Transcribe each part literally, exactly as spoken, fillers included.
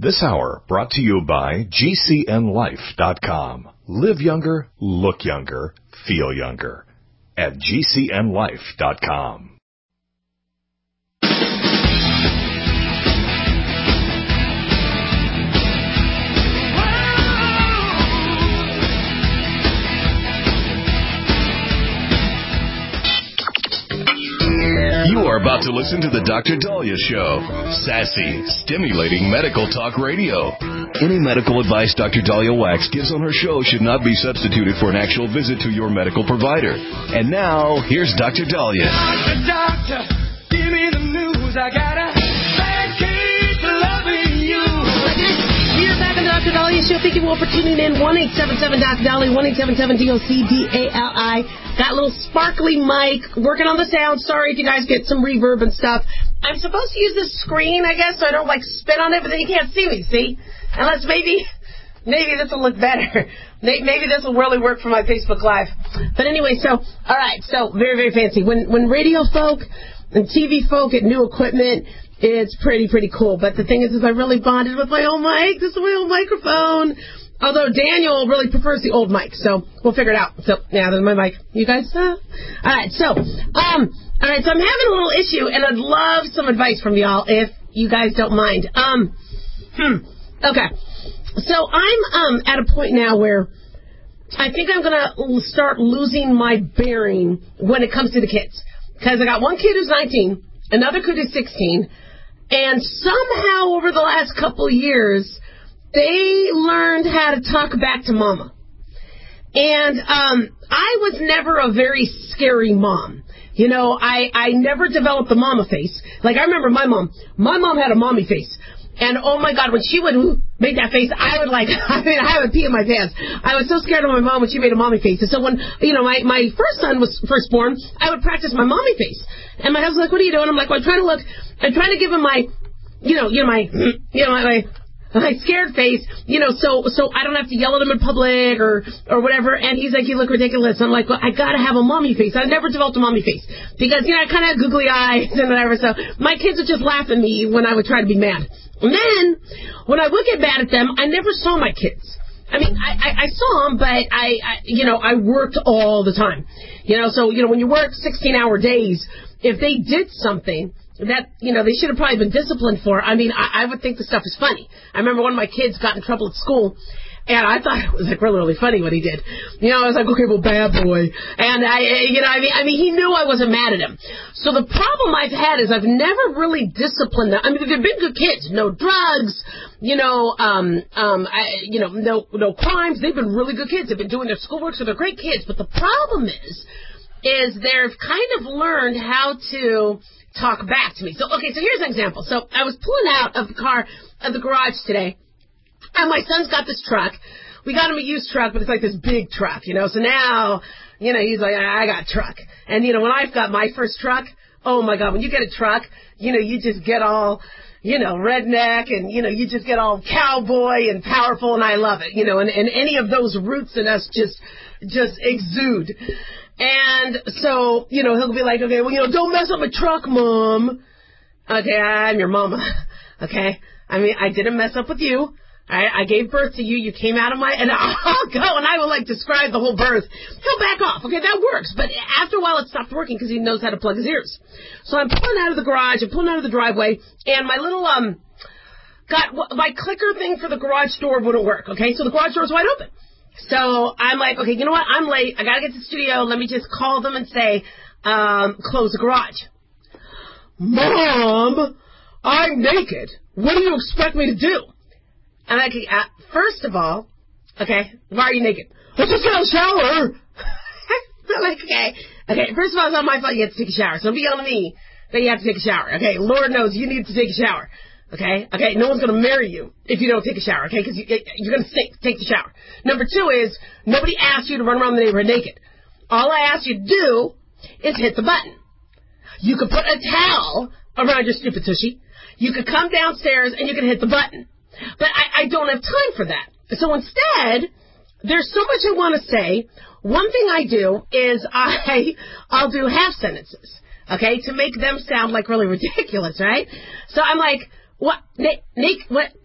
This hour brought to you by G C N life dot com. Live younger, look younger, feel younger at G C N life dot com. You are about to listen to the Doctor Daliah Show. Sassy, stimulating medical talk radio. Any medical advice Doctor Daliah Wax gives on her show should not be substituted for an actual visit to your medical provider. And now, here's Doctor Daliah. Doctor, doctor, give me the news. I got a bad case of loving you. We're back on the Doctor Daliah Show. Thank you all for tuning in. one eight seven seven D O C Daliah, one eight seven seven D O C D A L I. Got a little sparkly mic, working on the sound. Sorry if you guys get some reverb and stuff. I'm supposed to use this screen, I guess, so I don't, like, spit on it, but then you can't see me, see? Unless maybe, maybe this will look better. Maybe this will really work for my Facebook Live. But anyway, so, all right, so very, very fancy. When, when radio folk and T V folk get new equipment, it's pretty, pretty cool. But the thing is, is I really bonded with my old mic. This is my old microphone. Although Daniel really prefers the old mic, so we'll figure it out. So, yeah, there's my mic. You guys, uh? All right, so, um, all right, so I'm having a little issue, and I'd love some advice from y'all if you guys don't mind. Um, hmm, okay. So I'm, um, at a point now where I think I'm going to start losing my bearing when it comes to the kids. Because I got one kid who's nineteen, another kid who's sixteen, and somehow over the last couple of years, they learned how to talk back to mama. And um, I was never a very scary mom. You know, I, I never developed a mama face. Like, I remember my mom. My mom had a mommy face. And, oh, my God, when she would make that face, I would, like, I mean, I would pee in my pants. I was so scared of my mom when she made a mommy face. And so when, you know, my, my first son was first born, I would practice my mommy face. And my husband's like, what are you doing? I'm like, well, I'm trying to look, I'm trying to give him my, you know, you know, my, you know, my, my my scared face, you know, so so I don't have to yell at him in public or or whatever. And he's like, you look ridiculous. I'm like, well, I gotta have a mommy face. I never developed a mommy face because, you know, I kind of had googly eyes and whatever. So my kids would just laugh at me when I would try to be mad. And then when I would get mad at them, I never saw my kids. I mean, I, I, I saw them, but I, I, you know, I worked all the time. You know, so, you know, when you work sixteen-hour days, if they did something that, you know, they should have probably been disciplined for, I mean, I, I would think the stuff is funny. I remember one of my kids got in trouble at school, and I thought it was, like, really, really funny what he did. You know, I was like, okay, well, bad boy. And, I, you know, I mean, I mean, he knew I wasn't mad at him. So the problem I've had is I've never really disciplined them. I mean, they've been good kids. No drugs, you know, um, um, I, you know, no, no crimes. They've been really good kids. They've been doing their schoolwork, so they're great kids. But the problem is, is they've kind of learned how to talk back to me. So, okay, so here's an example. So I was pulling out of the car, of the garage today, and my son's got this truck. We got him a used truck, but it's like this big truck, you know. So now, you know, he's like, I got a truck. And, you know, when I've got my first truck, oh, my God, when you get a truck, you know, you just get all, you know, redneck, and, you know, you just get all cowboy and powerful, and I love it, you know, and, and any of those roots in us just, just exude. And so, you know, he'll be like, okay, well, you know, don't mess up my truck, Mom. Okay, I'm your mama. Okay? I mean, I didn't mess up with you. I, I gave birth to you. You came out of my, and I'll go and I will, like, describe the whole birth. He'll back off. Okay, that works. But after a while, it stopped working because he knows how to plug his ears. So I'm pulling out of the garage. I'm pulling out of the driveway. And my little, um, got, my clicker thing for the garage door wouldn't work. Okay? So the garage door is wide open. So I'm like, okay, you know what? I'm late. I got to get to the studio. Let me just call them and say, um, close the garage. Mom, I'm naked. What do you expect me to do? And I like, uh, first of all, okay, why are you naked? I just got a shower. I'm like, okay. Okay, first of all, it's not my fault you have to take a shower. So don't be yelling at me that you have to take a shower. Okay, Lord knows you need to take a shower. Okay? Okay, no one's going to marry you if you don't take a shower, okay? Because you, you're going to take the shower. Number two is, nobody asked you to run around the neighborhood naked. All I asked you to do is hit the button. You could put a towel around your stupid tushy. You could come downstairs and you could hit the button. But I, I don't have time for that. So instead, there's so much I want to say. One thing I do is I, I'll do half sentences, okay, to make them sound like really ridiculous, right? So I'm like, what, Nick, Nick, what, the,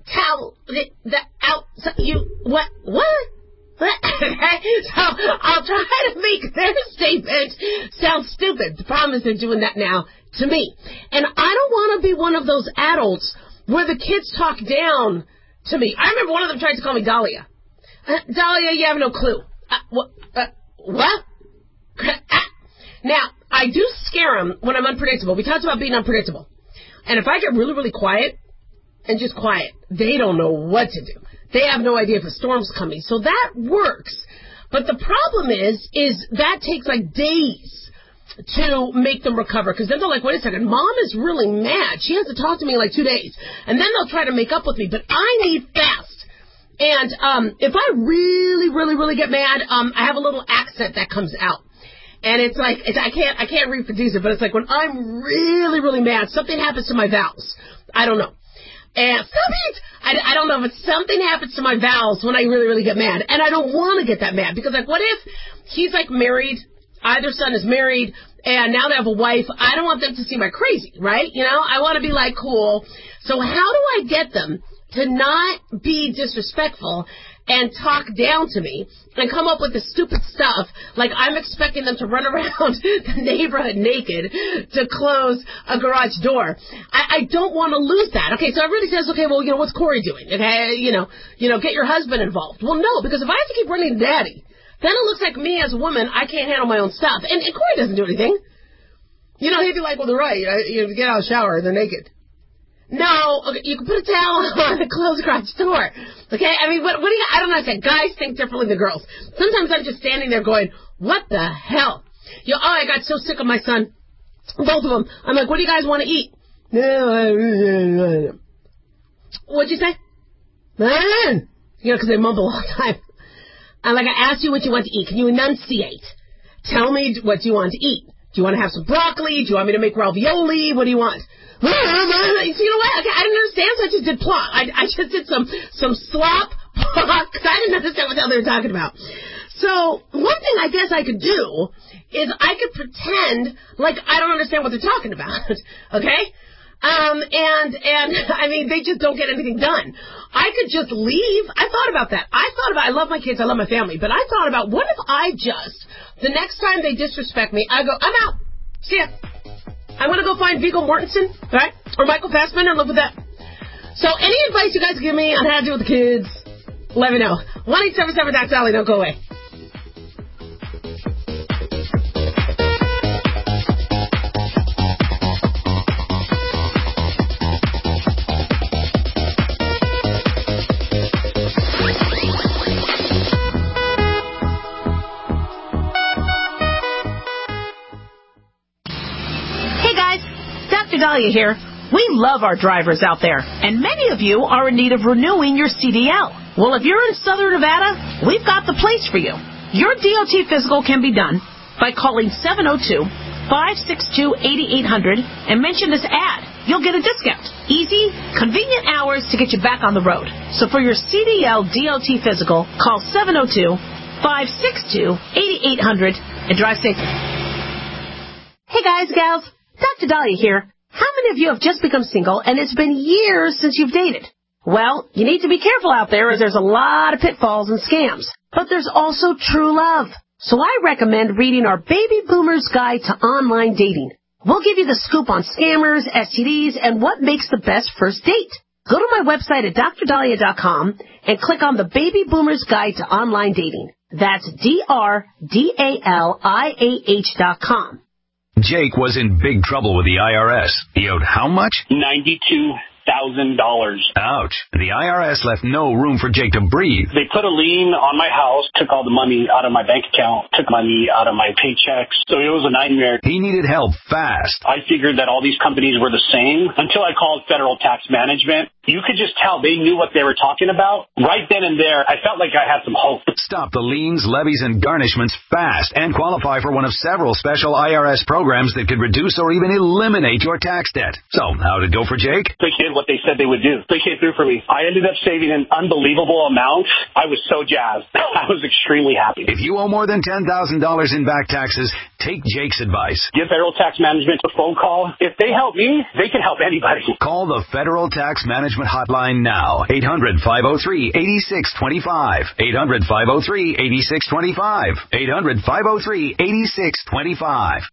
tell the, the out, so you, what, what? So I'll try to make their statement sound stupid. The problem is they're doing that now to me. And I don't want to be one of those adults where the kids talk down to me. I remember one of them tried to call me Dahlia. Uh, Dahlia, you have no clue. Uh, what? Uh, what? Now, I do scare them when I'm unpredictable. We talked about being unpredictable. And if I get really, really quiet and just quiet, they don't know what to do. They have no idea if a storm's coming. So that works. But the problem is, is that takes like days to make them recover. Because then they're like, wait a second, Mom is really mad. She has to talk to me in like two days. And then they'll try to make up with me. But I need fast. And um, if I really, really, really get mad, um, I have a little accent that comes out. And it's like, it's, I can't I can't reproduce it, but it's like when I'm really, really mad, something happens to my vowels. I don't know. And something, I, I don't know, but something happens to my vowels when I really, really get mad. And I don't want to get that mad because, like, what if he's, like, married, either son is married, and now they have a wife. I don't want them to seem like crazy, right? You know, I want to be, like, cool. So how do I get them to not be disrespectful and talk down to me and come up with the stupid stuff like I'm expecting them to run around the neighborhood naked to close a garage door. I, I don't want to lose that. Okay, so everybody says, okay, well, you know, what's Corey doing? Okay, you know, you know, get your husband involved. Well, no, because if I have to keep running to Daddy, then it looks like me as a woman, I can't handle my own stuff. And, and Corey doesn't do anything. You know, he'd be like, well, they're right. You know, get out of the shower, they're naked. No, okay, you can put a towel on and close the garage door. Okay, I mean, what, what do you, I don't understand. Guys think differently than girls. Sometimes I'm just standing there going, what the hell? You know, oh, I got so sick of my son. Both of them. I'm like, what do you guys want to eat? What'd you say? You know, because they mumble all the time. I'm like, I asked you what you want to eat. Can you enunciate? Tell me what you want to eat. Do you want to have some broccoli? Do you want me to make ravioli? What do you want? You know what? Okay, I didn't understand, so I just did plot. I, I just did some some slop plot because I didn't understand what the hell they were talking about. So one thing I guess I could do is I could pretend like I don't understand what they're talking about. Okay? Um, and and I mean they just don't get anything done. I could just leave. I thought about that. I thought about. I love my kids. I love my family. But I thought about what if I just the next time they disrespect me, I go, I'm out. See ya. I'm going to go find Viggo Mortensen, right? Or Michael Fassbender and live with that. So any advice you guys give me on how to deal with the kids, let me know. one eight seven seven Doc Dolly, don't go away. Dahlia here. We love our drivers out there, and many of you are in need of renewing your C D L. Well, if you're in Southern Nevada, we've got the place for you. Your D O T physical can be done by calling seven oh two, five six two, eight eight hundred and mention this ad. You'll get a discount. Easy, convenient hours to get you back on the road. So for your C D L D O T physical, call seven oh two, five six two, eight eight hundred and drive safely. Hey guys, gals, Doctor Dahlia here. How many of you have just become single and it's been years since you've dated? Well, you need to be careful out there as there's a lot of pitfalls and scams. But there's also true love. So I recommend reading our Baby Boomer's Guide to Online Dating. We'll give you the scoop on scammers, S T Ds, and what makes the best first date. Go to my website at dr dahlia dot com and click on the Baby Boomer's Guide to Online Dating. That's D R D A L I A H dot com. Jake was in big trouble with the I R S. He owed how much? ninety-two thousand dollars. Ouch. The I R S left no room for Jake to breathe. They put a lien on my house, took all the money out of my bank account, took money out of my paychecks. So it was a nightmare. He needed help fast. I figured that all these companies were the same until I called Federal Tax Management. You could just tell they knew what they were talking about. Right then and there, I felt like I had some hope. Stop the liens, levies, and garnishments fast and qualify for one of several special I R S programs that could reduce or even eliminate your tax debt. So, how'd it go for Jake? They did what they said they would do. They came through for me. I ended up saving an unbelievable amount. I was so jazzed. I was extremely happy. If you owe more than ten thousand dollars in back taxes, take Jake's advice. Give Federal Tax Management a phone call. If they help me, they can help anybody. Call the Federal Tax Management Management Hotline now. eight hundred, five oh three, eight six two five. eight hundred, five oh three, eight six two five. eight hundred, five oh three, eight six two five.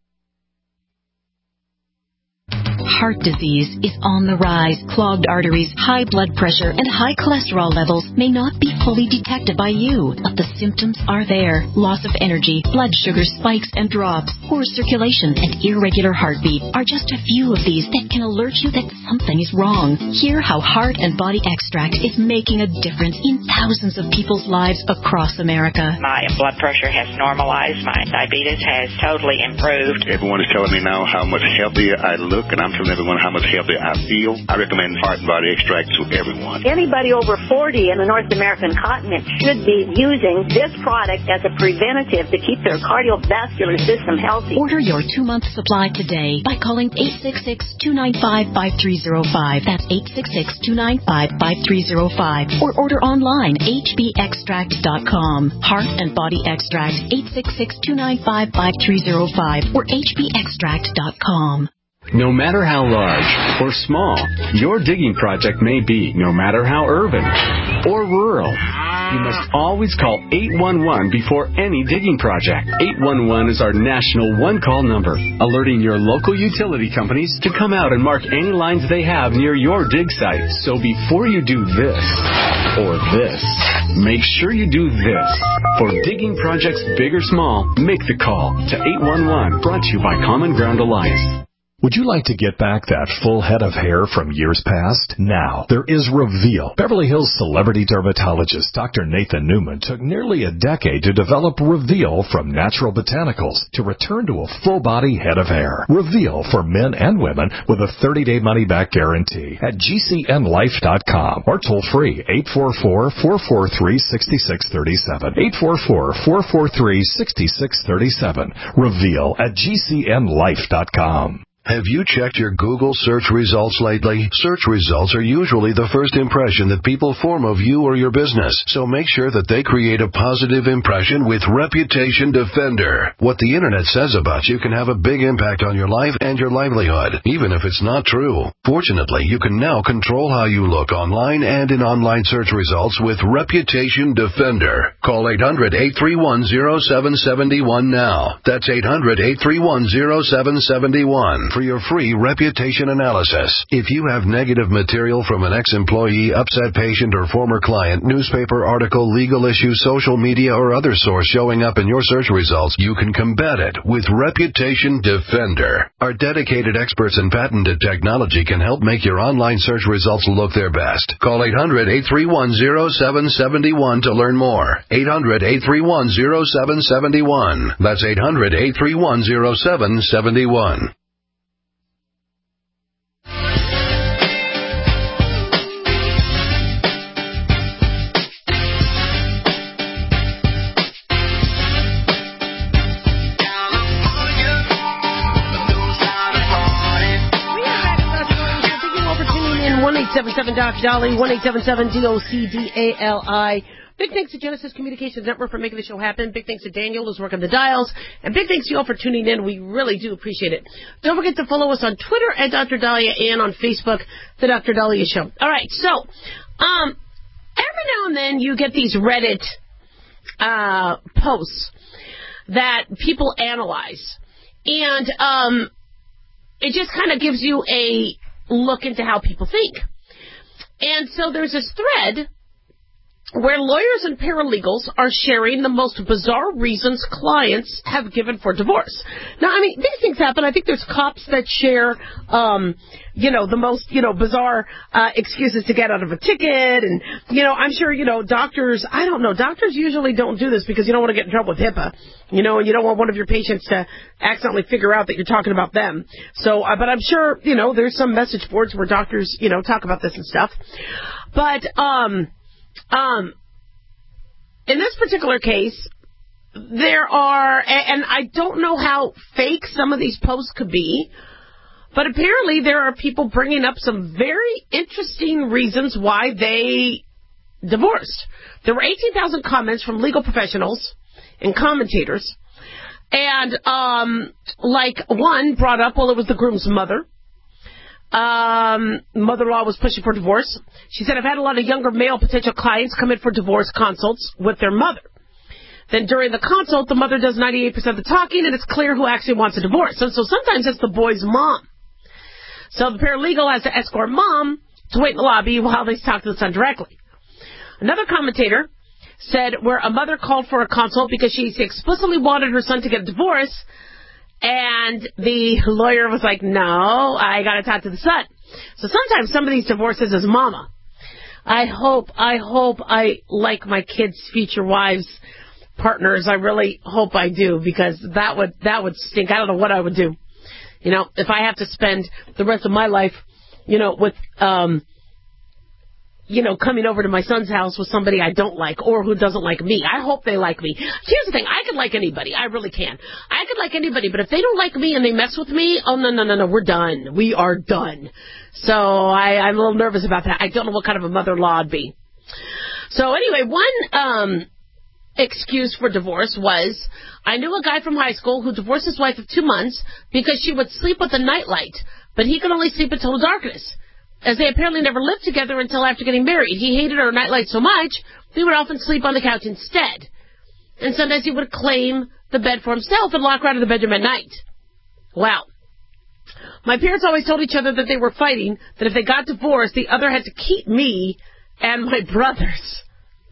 Heart disease is on the rise. Clogged arteries, high blood pressure, and high cholesterol levels may not be fully detected by you, but the symptoms are there. Loss of energy, blood sugar spikes and drops, poor circulation, and irregular heartbeat are just a few of these that can alert you that something is wrong. Hear how Heart and Body Extract is making a difference in thousands of people's lives across America. My blood pressure has normalized. My diabetes has totally improved. Everyone is telling me now how much healthier I look, and I'm telling everyone how much healthier I feel. I recommend Heart and Body Extract to everyone. Anybody over forty in the North American continent should be using this product as a preventative to keep their cardiovascular system healthy. Order your two-month supply today by calling eight six six, two nine five, five three zero five. That's eight six six, two nine five, five three zero five. Or order online, h b extract dot com. Heart and Body Extract, eight six six, two nine five, five three zero five or h b extract dot com. No matter how large or small your digging project may be, no matter how urban or rural, you must always call eight one one before any digging project. eight one one is our national one-call number, alerting your local utility companies to come out and mark any lines they have near your dig site. So before you do this or this, make sure you do this. For digging projects big or small, make the call to eight one one, brought to you by Common Ground Alliance. Would you like to get back that full head of hair from years past? Now, there is Reveal. Beverly Hills celebrity dermatologist Doctor Nathan Newman took nearly a decade to develop Reveal from natural botanicals to return to a full-body head of hair. Reveal for men and women with a thirty-day money-back guarantee at G C N life dot com or toll-free eight four four, four four three, six six three seven. eight four four, four four three, six six three seven. Reveal at G C N life dot com. Have you checked your Google search results lately? Search results are usually the first impression that people form of you or your business, so make sure that they create a positive impression with Reputation Defender. What the Internet says about you can have a big impact on your life and your livelihood, even if it's not true. Fortunately, you can now control how you look online and in online search results with Reputation Defender. Call eight hundred, eight three one, zero seven seven one now. That's eight hundred, eight three one, zero seven seven one. For your free reputation analysis. If you have negative material from an ex-employee, upset patient, or former client, newspaper article, legal issue, social media, or other source showing up in your search results, you can combat it with Reputation Defender. Our dedicated experts in patented technology can help make your online search results look their best. Call eight hundred, eight three one, zero seven seven one to learn more. eight hundred, eight three one, zero seven seven one. That's eight hundred, eight three one, zero seven seven one. one eight seven seven Doc Dolly, one eight seven seven D O C D A L I. Big thanks to Genesis Communications Network for making the show happen. Big thanks to Daniel who's working the dials. And big thanks to you all for tuning in. We really do appreciate it. Don't forget to follow us on Twitter at Doctor Dahlia and on Facebook, The Doctor Dahlia Show. All right, so um, every now and then you get these Reddit uh, posts that people analyze. And um, it just kind of gives you a look into how people think. And so there's this thread where lawyers and paralegals are sharing the most bizarre reasons clients have given for divorce. Now, I mean, these things happen. I think there's cops that share, um, you know, the most, you know, bizarre uh, excuses to get out of a ticket. And, you know, I'm sure, you know, doctors, I don't know, doctors usually don't do this because you don't want to get in trouble with HIPAA, you know, and you don't want one of your patients to accidentally figure out that you're talking about them. So, uh, but I'm sure, you know, there's some message boards where doctors, you know, talk about this and stuff. But, um... Um, in this particular case, there are, and I don't know how fake some of these posts could be, but apparently there are people bringing up some very interesting reasons why they divorced. There were eighteen thousand comments from legal professionals and commentators, and um, like one brought up, well, it was the groom's mother. Um, mother-in-law was pushing for divorce. She said, I've had a lot of younger male potential clients come in for divorce consults with their mother. Then during the consult, the mother does ninety-eight percent of the talking, and it's clear who actually wants a divorce. And so sometimes it's the boy's mom. So the paralegal has to escort mom to wait in the lobby while they talk to the son directly. Another commentator said where a mother called for a consult because she explicitly wanted her son to get a divorce, and the lawyer was like, no, I got to talk to the son. So sometimes some of these divorces is mama. I hope, I hope I like my kids' future wives, partners. I really hope I do, because that would, that would stink. I don't know what I would do. You know, if I have to spend the rest of my life, you know, with, um, you know, coming over to my son's house with somebody I don't like or who doesn't like me. I hope they like me. Here's the thing. I could like anybody. I really can. I could like anybody. But if they don't like me and they mess with me, oh, no, no, no, no, we're done. We are done. So I, I'm a little nervous about that. I don't know what kind of a mother-in-law I'd be. So anyway, one um, excuse for divorce was, I knew a guy from high school who divorced his wife of two months because she would sleep with a nightlight, but he could only sleep in total darkness, as they apparently never lived together until after getting married. He hated her nightlight so much, he would often sleep on the couch instead. And sometimes he would claim the bed for himself and lock her out of the bedroom at night. Wow. My parents always told each other that they were fighting, that if they got divorced, the other had to keep me and my brothers.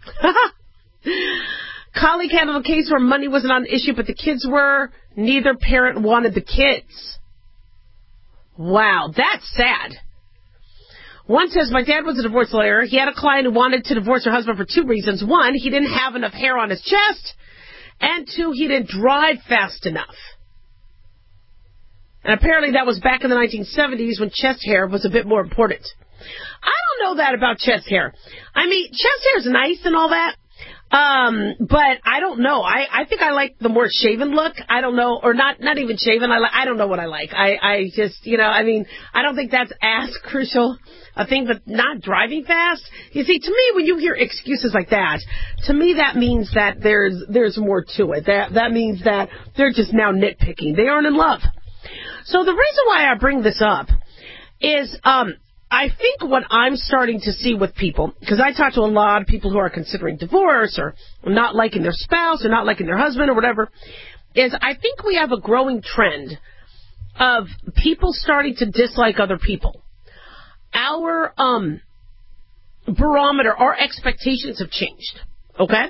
Colleague handled a case where money wasn't an issue, but the kids were. Neither parent wanted the kids. Wow, that's sad. One says, my dad was a divorce lawyer. He had a client who wanted to divorce her husband for two reasons. One, he didn't have enough hair on his chest. And two, he didn't drive fast enough. And apparently that was back in the nineteen seventies when chest hair was a bit more important. I don't know that about chest hair. I mean, chest hair is nice and all that. Um, but I don't know. I, I think I like the more shaven look. I don't know, or not, not even shaven. I, li- I don't know what I like. I, I just, you know, I mean, I don't think that's as crucial a thing, but not driving fast. You see, to me, when you hear excuses like that, to me that means that there's, there's more to it. That, that means that they're just now nitpicking. They aren't in love. So the reason why I bring this up is, um, I think what I'm starting to see with people, because I talk to a lot of people who are considering divorce or not liking their spouse or not liking their husband or whatever, is I think we have a growing trend of people starting to dislike other people. Our um, barometer, our expectations have changed, okay?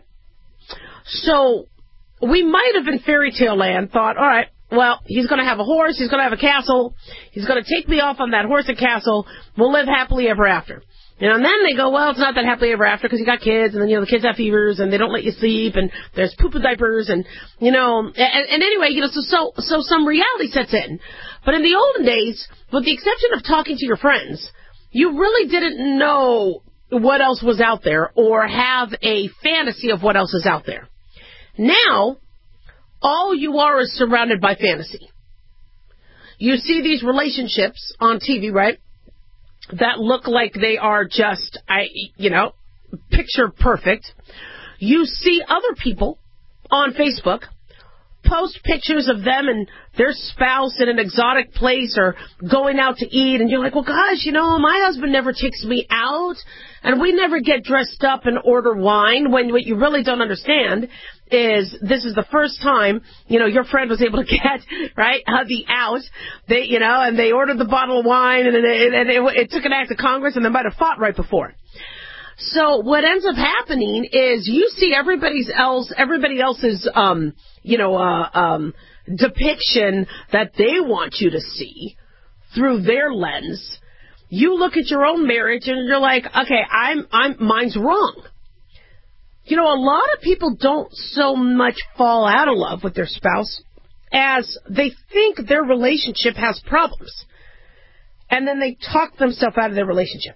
So we might have in fairy tale land thought, all right, well, he's going to have a horse, he's going to have a castle, he's going to take me off on that horse and castle, we'll live happily ever after. You know, and then they go, well, it's not that happily ever after because you got kids, and then, you know, the kids have fevers, and they don't let you sleep, and there's poop and diapers, and, you know, and, and anyway, you know, so, so, so some reality sets in. But in the olden days, with the exception of talking to your friends, you really didn't know what else was out there or have a fantasy of what else is out there. Now, all you are is surrounded by fantasy. You see these relationships on T V, right, that look like they are just, I, you know, picture perfect. You see other people on Facebook post pictures of them and their spouse in an exotic place or going out to eat, and you're like, well, gosh, you know, my husband never takes me out, and we never get dressed up and order wine, when what you really don't understand is this is the first time, you know, your friend was able to get, right, hubby out, they, you know, and they ordered the bottle of wine, and it, and it, it took an act of Congress, and they might have fought right before. So what ends up happening is you see everybody's else, everybody else's, um, you know, uh, um, depiction that they want you to see through their lens. You look at your own marriage and you're like, okay, I'm, I'm, mine's wrong. You know, a lot of people don't so much fall out of love with their spouse as they think their relationship has problems. And then they talk themselves out of their relationship.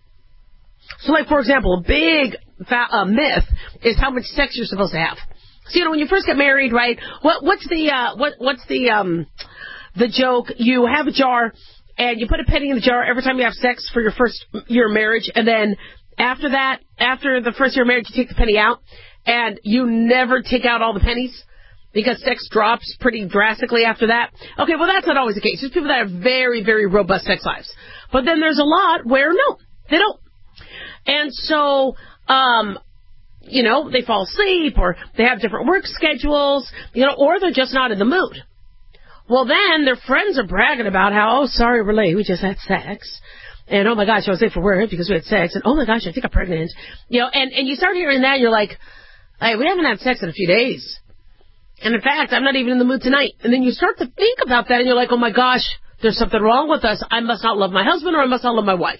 So, like, for example, a big fa- uh, myth is how much sex you're supposed to have. So, you know, when you first get married, right, what, what's the, uh, what, what's the, um, the joke? You have a jar, and you put a penny in the jar every time you have sex for your first year of marriage, and then after that, after the first year of marriage, you take the penny out, and you never take out all the pennies. because sex drops pretty drastically after that. Okay, well, that's not always the case. There's people that have very, very robust sex lives. But then there's a lot where, no, they don't. And so, um, you know, they fall asleep, or they have different work schedules, you know, or they're just not in the mood. Well, then their friends are bragging about how, oh, sorry, we're late, we just had sex. And, oh, my gosh, I was late for work because we had sex. And, oh, my gosh, I think I'm pregnant. You know, and, and you start hearing that, and you're like, hey, we haven't had sex in a few days. And, in fact, I'm not even in the mood tonight. And then you start to think about that, and you're like, oh, my gosh, there's something wrong with us. I must not love my husband, or I must not love my wife.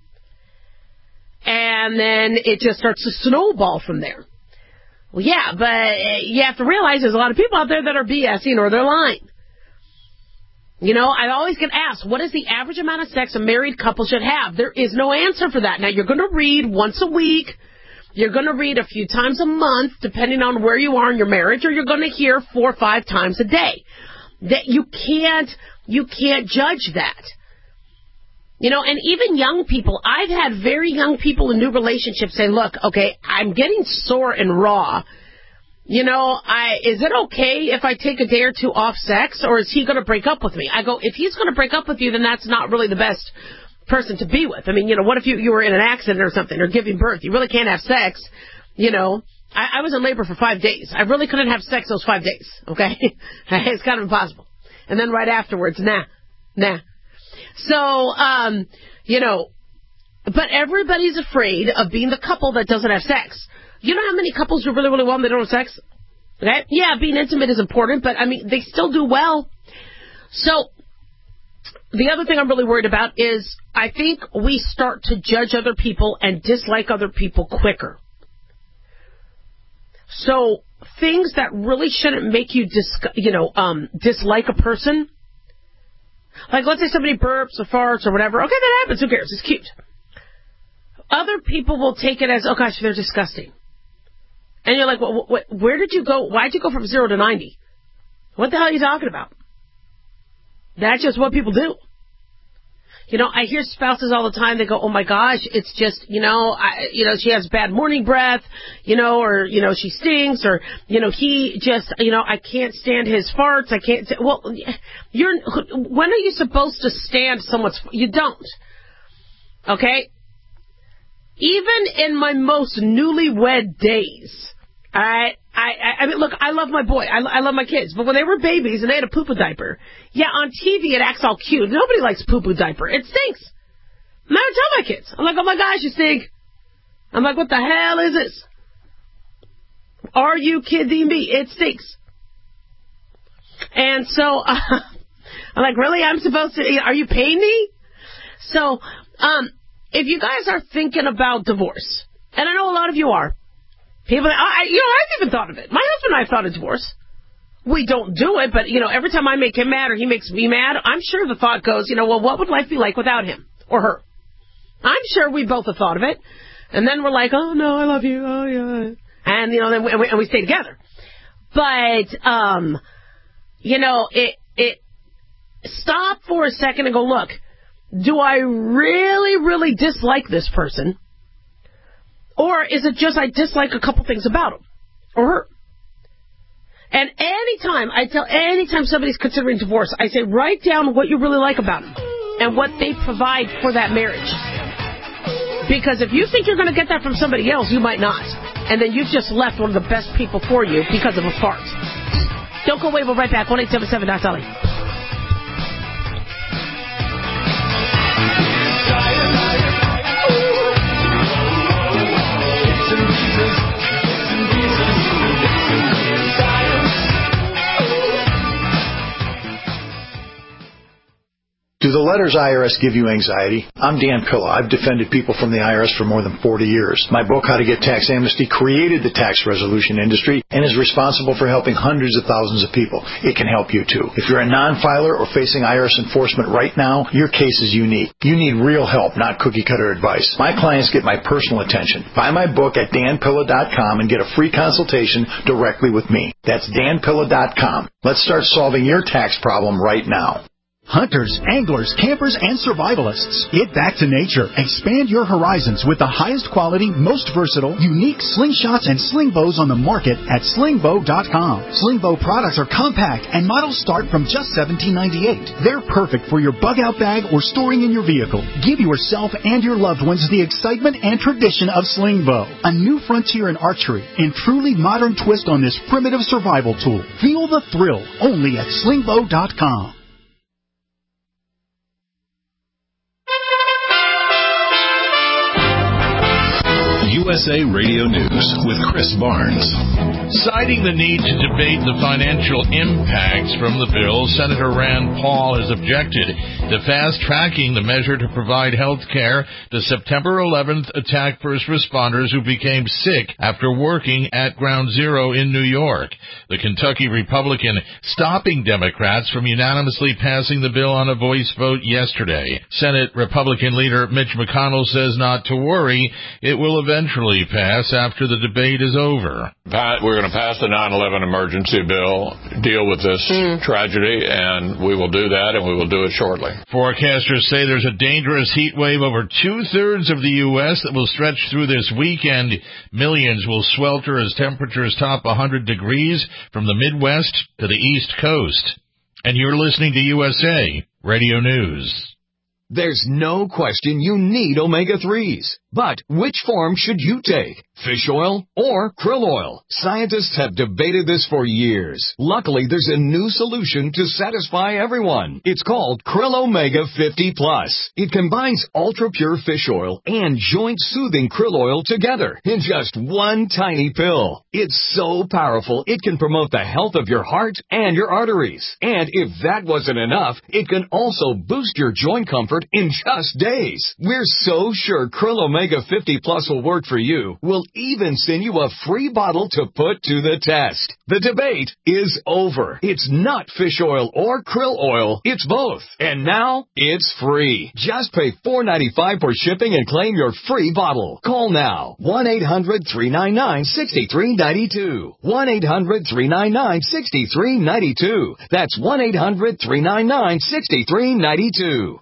And then it just starts to snowball from there. Well, yeah, but you have to realize there's a lot of people out there that are BSing or they're lying. You know, I always get asked, what is the average amount of sex a married couple should have? There is no answer for that. Now, you're going to read once a week. You're going to read a few times a month, depending on where you are in your marriage, or you're going to hear four or five times a day. That you can't, you can't judge that. You know, and even young people, I've had very young people in new relationships say, look, okay, I'm getting sore and raw. You know, I is it okay if I take a day or two off sex, or is he going to break up with me? I go, if he's going to break up with you, then that's not really the best person to be with. I mean, you know, what if you, you were in an accident or something, or giving birth? You really can't have sex. You know, I, I was in labor for five days. I really couldn't have sex those five days, okay? It's kind of impossible. And then right afterwards, nah, nah. So, um, you know, but everybody's afraid of being the couple that doesn't have sex. You know how many couples do really, really well and they don't have sex? Okay? Yeah, being intimate is important, but, I mean, they still do well. So, the other thing I'm really worried about is I think we start to judge other people and dislike other people quicker. So, things that really shouldn't make you, dis- you know, um, dislike a person. Like, let's say somebody burps or farts or whatever. Okay, that happens. Who cares? It's cute. Other people will take it as, oh, gosh, they're disgusting. And you're like, well, wh- where did you go? Why'd you go from zero to ninety? What the hell are you talking about? That's just what people do. You know, I hear spouses all the time, they go, oh, my gosh, it's just, you know, I, you know, she has bad morning breath, you know, or, you know, she stinks, or, you know, he just, you know, I can't stand his farts. I can't, st-. Well, you're, when are you supposed to stand someone's, you don't. Okay? Even in my most newlywed days, all right, I, I mean, look, I love my boy. I, I love my kids. But when they were babies and they had a poo-poo diaper, yeah, on T V it acts all cute. Nobody likes poo-poo diaper. It stinks. And I would tell my kids. I'm like, oh, my gosh, you stink. I'm like, what the hell is this? Are you kidding me? It stinks. And so uh, I'm like, really? I'm supposed to? Are you paying me? So um, if you guys are thinking about divorce, and I know a lot of you are, people, I, you know, I've even thought of it. My husband and I have thought of divorce. We don't do it, but, you know, every time I make him mad or he makes me mad, I'm sure the thought goes, you know, well, what would life be like without him or her? I'm sure we both have thought of it. And then we're like, oh, no, I love you. Oh, yeah. And, you know, then we, and we, and we stay together. But, um, you know, it, it, stop for a second and go, look, do I really, really dislike this person? Or is it just I dislike a couple things about him or her? And anytime, I tell, anytime somebody's considering divorce, I say, write down what you really like about them and what they provide for that marriage. Because if you think you're going to get that from somebody else, you might not. And then you've just left one of the best people for you because of a fart. Don't go away. We'll be right back. one eight seven seven, Doctor Dolly. Do the letters I R S give you anxiety? I'm Dan Pilla. I've defended people from the I R S for more than forty years. My book, How to Get Tax Amnesty, created the tax resolution industry and is responsible for helping hundreds of thousands of people. It can help you, too. If you're a non-filer or facing I R S enforcement right now, your case is unique. You need real help, not cookie-cutter advice. My clients get my personal attention. Buy my book at dan pilla dot com and get a free consultation directly with me. That's dan pilla dot com. Let's start solving your tax problem right now. Hunters, anglers, campers, and survivalists, get back to nature. Expand your horizons with the highest quality, most versatile, unique slingshots and sling bows on the market at sling bow dot com. Sling bow products are compact and models start from just seventeen ninety-eight. They're perfect for your bug-out bag or storing in your vehicle. Give yourself and your loved ones the excitement and tradition of sling bow, a new frontier in archery and truly modern twist on this primitive survival tool. Feel the thrill only at sling bow dot com. U S A Radio News with Chris Barnes. Citing the need to debate the financial impacts from the bill, Senator Rand Paul has objected to fast-tracking the measure to provide health care to September eleventh attack first responders who became sick after working at Ground Zero in New York. The Kentucky Republican stopping Democrats from unanimously passing the bill on a voice vote yesterday. Senate Republican leader Mitch McConnell says not to worry, it will eventually pass after the debate is over. Pat, we're going to pass the nine eleven emergency bill, deal with this mm. tragedy, and we will do that, and we will do it shortly. Forecasters say there's a dangerous heat wave over two-thirds of the U S that will stretch through this weekend. Millions will swelter as temperatures top one hundred degrees from the Midwest to the East Coast. And you're listening to U S A Radio News. There's no question you need omega threes. But which form should you take? Fish oil or krill oil? Scientists have debated this for years. Luckily, there's a new solution to satisfy everyone. It's called Krill Omega fifty plus. It combines ultra-pure fish oil and joint-soothing krill oil together in just one tiny pill. It's so powerful, it can promote the health of your heart and your arteries. And if that wasn't enough, it can also boost your joint comfort in just days. We're so sure Krill Omega fifty plus will work for you. We'll even send you a free bottle to put to the test. The debate is over. It's not fish oil or krill oil. It's both. And now it's free. Just pay four ninety-five for shipping and claim your free bottle. Call now. one eight hundred three nine nine six three nine two. one eight hundred three nine nine six three nine two. That's one eight hundred three nine nine six three nine two.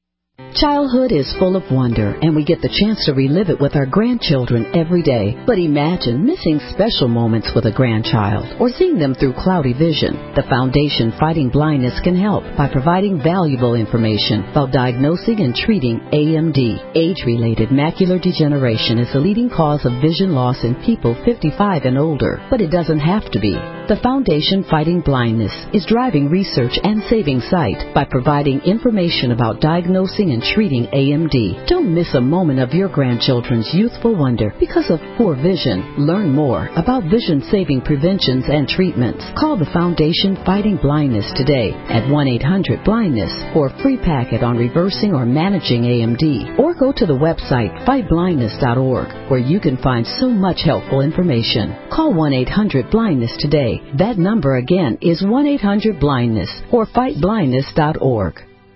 Childhood is full of wonder, and we get the chance to relive it with our grandchildren every day. But imagine missing special moments with a grandchild or seeing them through cloudy vision. The Foundation Fighting Blindness can help by providing valuable information about diagnosing and treating A M D. Age-related macular degeneration is the leading cause of vision loss in people fifty-five and older, but it doesn't have to be. The Foundation Fighting Blindness is driving research and saving sight by providing information about diagnosing and treating A M D. Don't miss a moment of your grandchildren's youthful wonder because of poor vision. Learn more about vision-saving preventions and treatments. Call the Foundation Fighting Blindness today at one eight hundred blindness for a free packet on reversing or managing A M D. Or go to the website fight blindness dot org where you can find so much helpful information. Call one eight hundred blindness today. That number again is one eight hundred blindness or fight blindness dot org.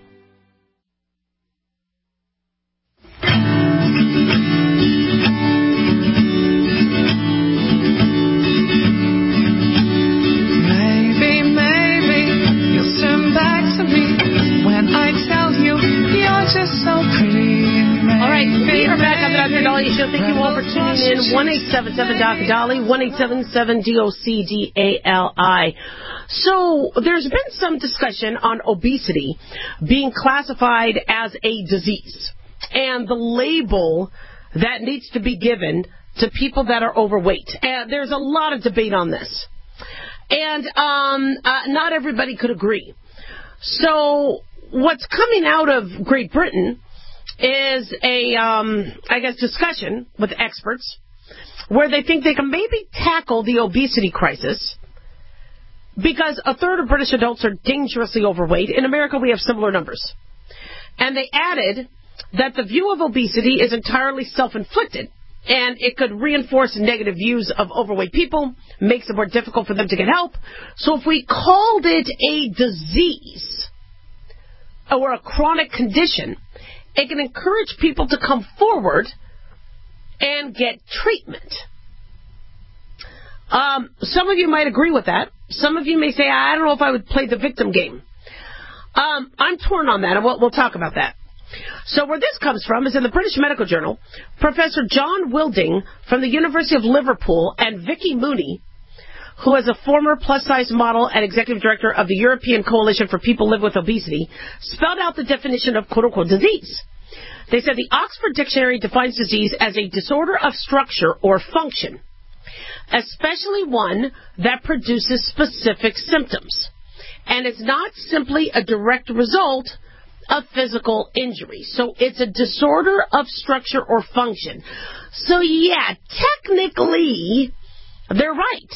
Doctor Dolly Show. Thank you all for tuning in. one eight seven seven Doctor Dolly, one eight seven seven D O C D A L I. So there's been some discussion on obesity being classified as a disease and the label that needs to be given to people that are overweight. And there's a lot of debate on this. And um, uh, not everybody could agree. So what's coming out of Great Britain is a, um, I guess, discussion with experts where they think they can maybe tackle the obesity crisis because a third of British adults are dangerously overweight. In America, we have similar numbers. And they added that the view of obesity is entirely self-inflicted, and it could reinforce negative views of overweight people, makes it more difficult for them to get help. So if we called it a disease or a chronic condition, it can encourage people to come forward and get treatment. Um, some of you might agree with that. Some of you may say, I don't know if I would play the victim game. Um, I'm torn on that, and we'll, we'll talk about that. So where this comes from is in the British Medical Journal. Professor John Wilding from the University of Liverpool and Vicky Mooney, who is a former plus-size model and executive director of the European Coalition for People Who Live with Obesity, spelled out the definition of quote-unquote disease. They said the Oxford Dictionary defines disease as a disorder of structure or function, especially one that produces specific symptoms, and it's not simply a direct result of physical injury. So it's a disorder of structure or function. So yeah, technically, they're right.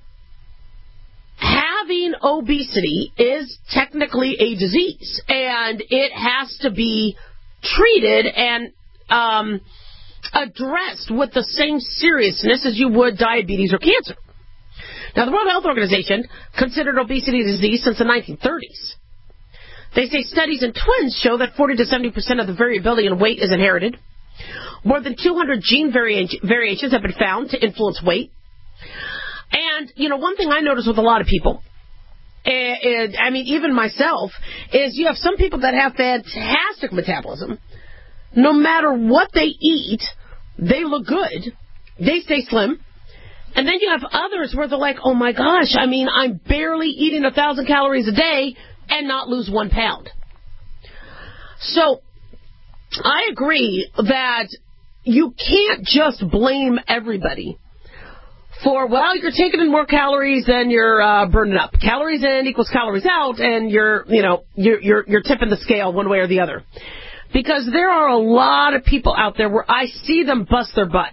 Having obesity is technically a disease, and it has to be treated and um, addressed with the same seriousness as you would diabetes or cancer. Now, the World Health Organization considered obesity a disease since the nineteen thirties. They say studies in twins show that forty to seventy percent of the variability in weight is inherited. More than two hundred gene vari- variations have been found to influence weight. And, you know, one thing I notice with a lot of people, and, I mean, even myself, is you have some people that have fantastic metabolism. No matter what they eat, they look good. They stay slim. And then you have others where they're like, oh, my gosh, I mean, I'm barely eating one thousand calories a day and not lose one pound. So I agree that you can't just blame everybody for, well, you're taking in more calories than you're uh, burning up. Calories in equals calories out, and you're, you know, you're, you're, you're tipping the scale one way or the other. Because there are a lot of people out there where I see them bust their butt.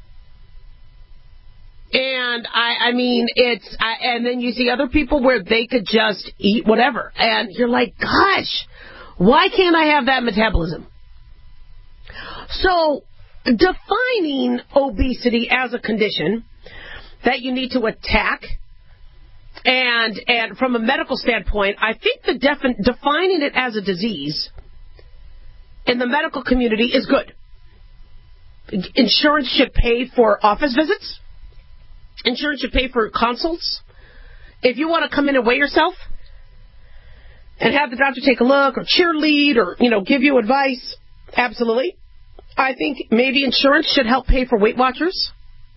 And, I, I mean, it's, I, and then you see other people where they could just eat whatever. And you're like, gosh, why can't I have that metabolism? So, defining obesity as a condition that you need to attack, and and from a medical standpoint, I think the defi- defining it as a disease in the medical community is good. Insurance should pay for office visits. Insurance should pay for consults. If you want to come in and weigh yourself and have the doctor take a look or cheerlead or, you know, give you advice, absolutely. I think maybe insurance should help pay for Weight Watchers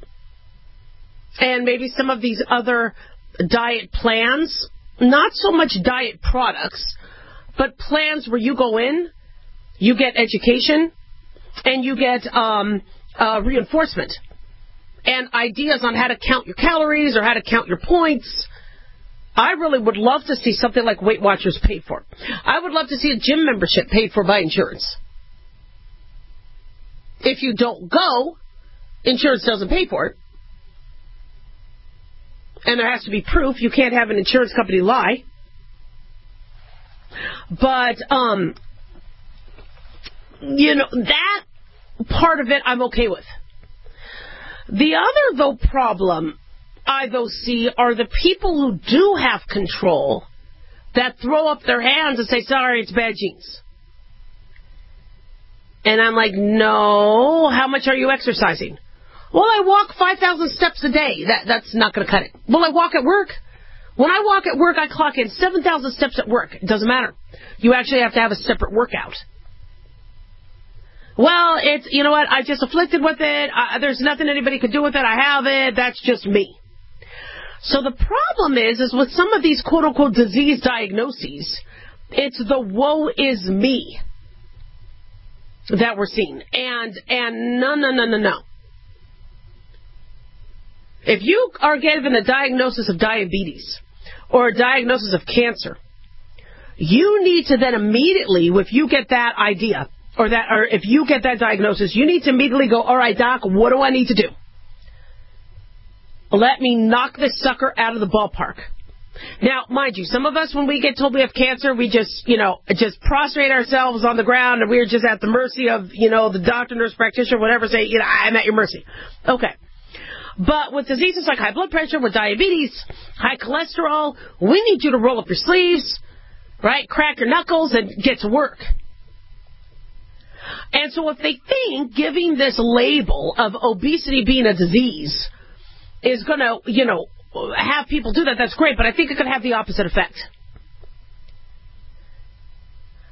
and maybe some of these other diet plans, not so much diet products, but plans where you go in, you get education, and you get um, uh, reinforcement and ideas on how to count your calories or how to count your points. I really would love to see something like Weight Watchers paid for. I would love to see a gym membership paid for by insurance. If you don't go, insurance doesn't pay for it. And there has to be proof. You can't have an insurance company lie. But, um, you know, that part of it I'm okay with. The other, though, problem I, though, see are the people who do have control that throw up their hands and say, sorry, it's bad genes. And I'm like, no, how much are you exercising? Well, I walk five thousand steps a day. That That's not going to cut it. Well, I walk at work. When I walk at work, I clock in seven thousand steps at work. It doesn't matter. You actually have to have a separate workout. Well, it's, you know what, I just afflicted with it. I, there's nothing anybody could do with it. I have it. That's just me. So the problem is, is with some of these quote-unquote disease diagnoses, it's the woe is me that we're seeing. And, and no, no, no, no, no. If you are given a diagnosis of diabetes or a diagnosis of cancer, you need to then immediately, if you get that idea, or that, or if you get that diagnosis, you need to immediately go, all right, doc, what do I need to do? Let me knock this sucker out of the ballpark. Now, mind you, some of us, when we get told we have cancer, we just, you know, just prostrate ourselves on the ground, and we're just at the mercy of, you know, the doctor, nurse practitioner, whatever, say, you know, I'm at your mercy. Okay. But with diseases like high blood pressure, with diabetes, high cholesterol, we need you to roll up your sleeves, right, crack your knuckles, and get to work. And so if they think giving this label of obesity being a disease is going to, you know, have people do that, that's great, but I think it could have the opposite effect.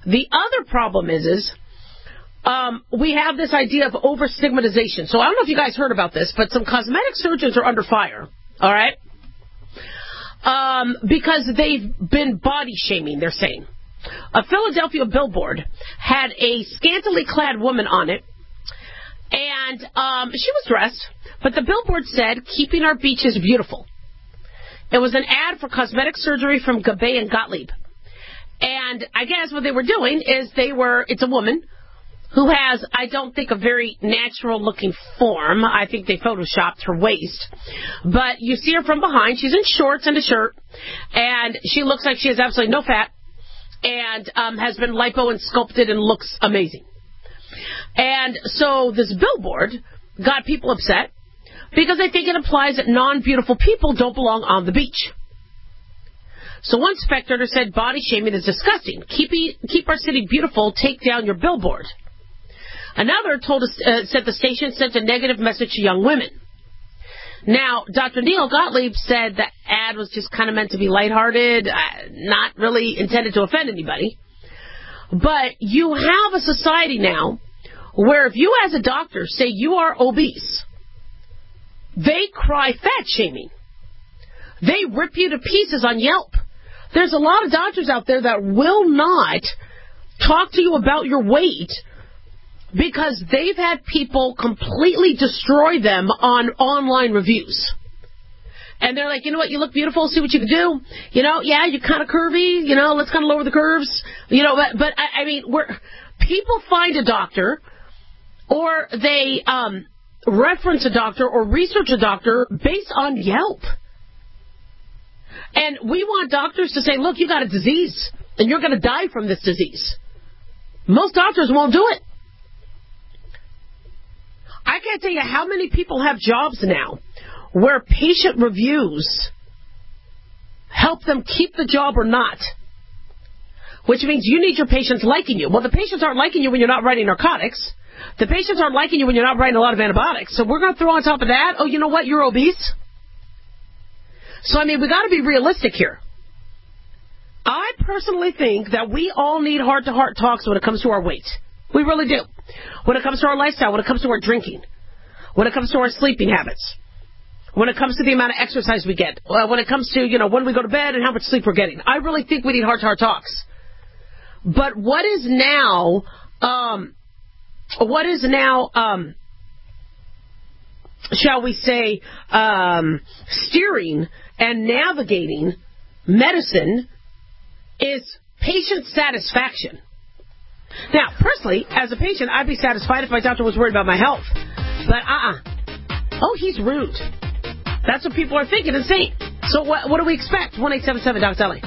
The other problem is, is um, we have this idea of over-stigmatization. So I don't know if you guys heard about this, but some cosmetic surgeons are under fire, all right, um, because they've been body shaming, they're saying. A Philadelphia billboard had a scantily clad woman on it, and um, she was dressed, but the billboard said, "Keeping our beaches beautiful." It was an ad for cosmetic surgery from Gabay and Gottlieb. And I guess what they were doing is they were, it's a woman who has, I don't think, a very natural-looking form. I think they photoshopped her waist. But you see her from behind. She's in shorts and a shirt, and she looks like she has absolutely no fat and um, has been lipo and sculpted and looks amazing. And so this billboard got people upset because they think it implies that non-beautiful people don't belong on the beach. So one spectator said body shaming is disgusting. Keep, keep our city beautiful. Take down your billboard. Another told us, uh, said the station sent a negative message to young women. Now, Doctor Neil Gottlieb said the ad was just kind of meant to be lighthearted, uh, not really intended to offend anybody. But you have a society now where if you as a doctor say you are obese, they cry fat shaming. They rip you to pieces on Yelp. There's a lot of doctors out there that will not talk to you about your weight because they've had people completely destroy them on online reviews. And they're like, you know what, you look beautiful, see what you can do. You know, yeah, you're kind of curvy, you know, let's kind of lower the curves. You know, but, but I, I mean, we're, people find a doctor or they um, reference a doctor or research a doctor based on Yelp. And we want doctors to say, look, you got a disease, and you're going to die from this disease. Most doctors won't do it. I can't tell you how many people have jobs now where patient reviews help them keep the job or not, which means you need your patients liking you. Well, the patients aren't liking you when you're not writing narcotics. The patients aren't liking you when you're not writing a lot of antibiotics. So we're going to throw on top of that, oh, you know what, you're obese? So, I mean, we got to be realistic here. I personally think that we all need heart-to-heart talks when it comes to our weight. We really do. When it comes to our lifestyle, when it comes to our drinking, when it comes to our sleeping habits, when it comes to the amount of exercise we get, when it comes to, you know, when we go to bed and how much sleep we're getting. I really think we need heart-to-heart talks. But what is now, um, what is now, um, shall we say, um, steering and navigating medicine is patient satisfaction. Now, personally, as a patient, I'd be satisfied if my doctor was worried about my health. But, uh-uh. Oh, he's rude. That's what people are thinking and saying. So what, what do we expect? one eight seven seven, Doc Deli.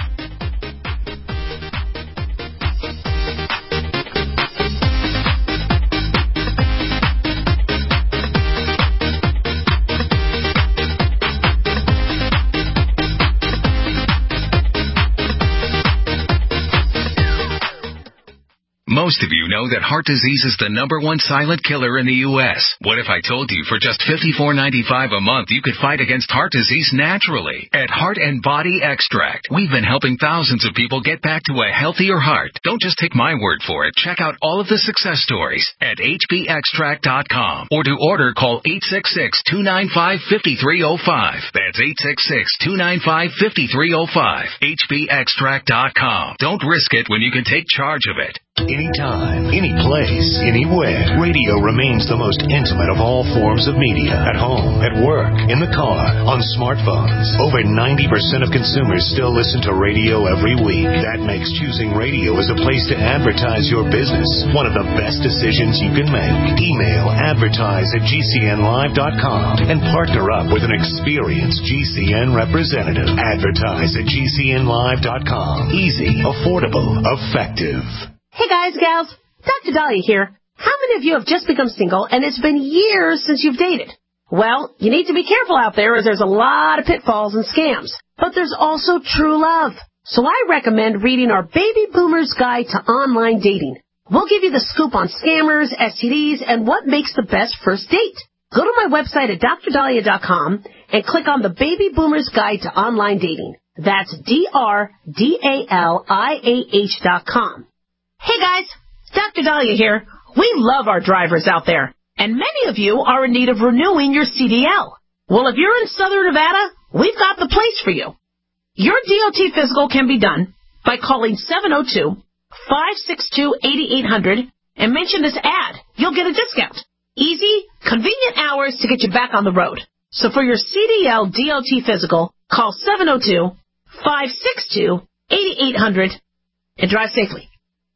Most of you know that heart disease is the number one silent killer in the U S What if I told you for just fifty-four ninety-five a month you could fight against heart disease naturally? At Heart and Body Extract, we've been helping thousands of people get back to a healthier heart. Don't just take my word for it. Check out all of the success stories at H B extract dot com. Or to order, call eight six six, two nine five, five three zero five. That's eight six six, two nine five, five three zero five. H B extract dot com. Don't risk it when you can take charge of it. Anytime, any place, anywhere. Radio remains the most intimate of all forms of media. At home, at work, in the car, on smartphones. Over ninety percent of consumers still listen to radio every week. That makes choosing radio as a place to advertise your business one of the best decisions you can make. Email advertise at G C N live dot com and partner up with an experienced G C N representative. Advertise at G C N live dot com. Easy, affordable, effective. Hey guys, gals, Doctor Dahlia here. How many of you have just become single and it's been years since you've dated? Well, you need to be careful out there as there's a lot of pitfalls and scams. But there's also true love. So I recommend reading our Baby Boomer's Guide to Online Dating. We'll give you the scoop on scammers, S T Ds, and what makes the best first date. Go to my website at Dr Dahlia dot com and click on the Baby Boomer's Guide to Online Dating. That's D R D A L I A H dot com. Hey guys, Doctor Dahlia here. We love our drivers out there, and many of you are in need of renewing your C D L. Well, if you're in Southern Nevada, we've got the place for you. Your D O T physical can be done by calling seven oh two, five six two, eight eight hundred and mention this ad. You'll get a discount. Easy, convenient hours to get you back on the road. So for your C D L D O T physical, call seven oh two, five six two, eight eight hundred and drive safely.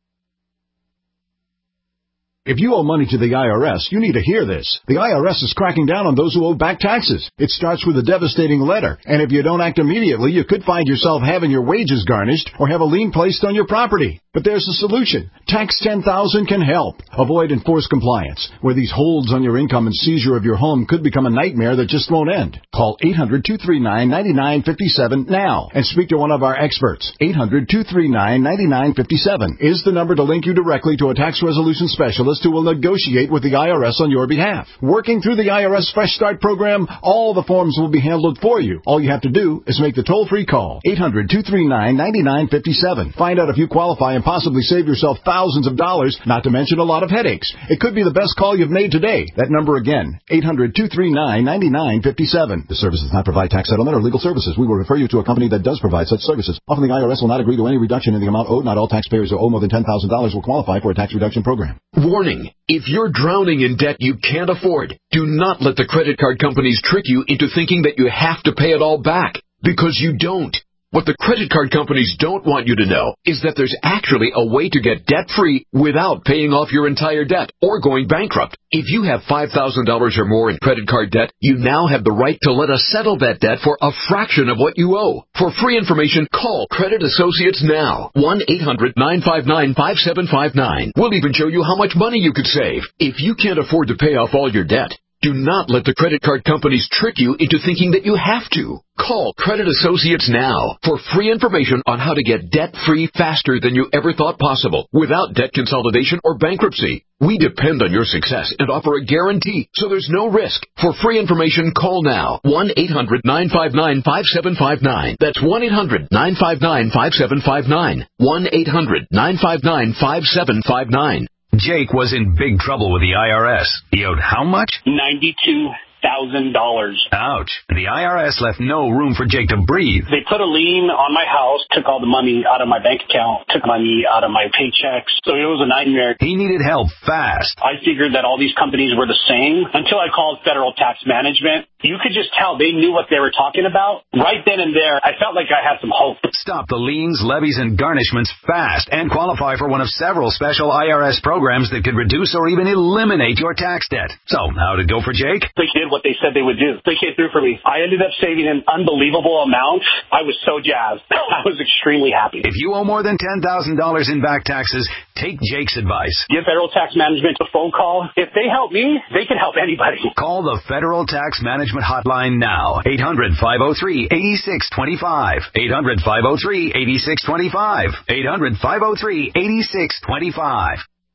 If you owe money to the I R S, you need to hear this. The I R S is cracking down on those who owe back taxes. It starts with a devastating letter, and if you don't act immediately, you could find yourself having your wages garnished or have a lien placed on your property. But there's a solution. Tax ten thousand can help. Avoid enforced compliance, where these holds on your income and seizure of your home could become a nightmare that just won't end. Call eight hundred, two three nine, nine nine five seven now and speak to one of our experts. eight hundred, two three nine, nine nine five seven is the number to link you directly to a tax resolution specialist who will negotiate with the I R S on your behalf. Working through the I R S Fresh Start program, all the forms will be handled for you. All you have to do is make the toll-free call. eight hundred, two three nine, nine nine five seven. Find out if you qualify and possibly save yourself thousands of dollars, not to mention a lot of headaches. It could be the best call you've made today. That number again, eight hundred, two three nine, nine nine five seven. The service does not provide tax settlement or legal services. We will refer you to a company that does provide such services. Often the I R S will not agree to any reduction in the amount owed. Not all taxpayers who owe more than ten thousand dollars will qualify for a tax reduction program. Warning. If you're drowning in debt you can't afford, do not let the credit card companies trick you into thinking that you have to pay it all back, because you don't. What the credit card companies don't want you to know is that there's actually a way to get debt-free without paying off your entire debt or going bankrupt. If you have five thousand dollars or more in credit card debt, you now have the right to let us settle that debt for a fraction of what you owe. For free information, call Credit Associates now. one eight hundred, nine five nine, five seven five nine. We'll even show you how much money you could save. If you can't afford to pay off all your debt, do not let the credit card companies trick you into thinking that you have to. Call Credit Associates now for free information on how to get debt-free faster than you ever thought possible without debt consolidation or bankruptcy. We depend on your success and offer a guarantee, so there's no risk. For free information, call now. one eight hundred, nine five nine, five seven five nine. That's one eight hundred, nine five nine, five seven five nine. one eight hundred, nine five nine, five seven five nine. Jake was in big trouble with the I R S. He owed how much? ninety-two thousand dollars. Ouch. The I R S left no room for Jake to breathe. They put a lien on my house, took all the money out of my bank account, took money out of my paychecks. So it was a nightmare. He needed help fast. I figured that all these companies were the same until I called Federal Tax Management. You could just tell they knew what they were talking about. Right then and there, I felt like I had some hope. Stop the liens, levies, and garnishments fast and qualify for one of several special I R S programs that could reduce or even eliminate your tax debt. So, how'd it go for Jake? They did what they said they would do. They came through for me. I ended up saving an unbelievable amount. I was so jazzed. I was extremely happy. If you owe more than ten thousand dollars in back taxes, take Jake's advice. Give Federal Tax Management a phone call. If they help me, they can help anybody. Call the Federal Tax Management Hotline now. eight hundred, five oh three, eight six two five. eight hundred, five oh three, eight six two five. eight hundred, five oh three, eight six two five.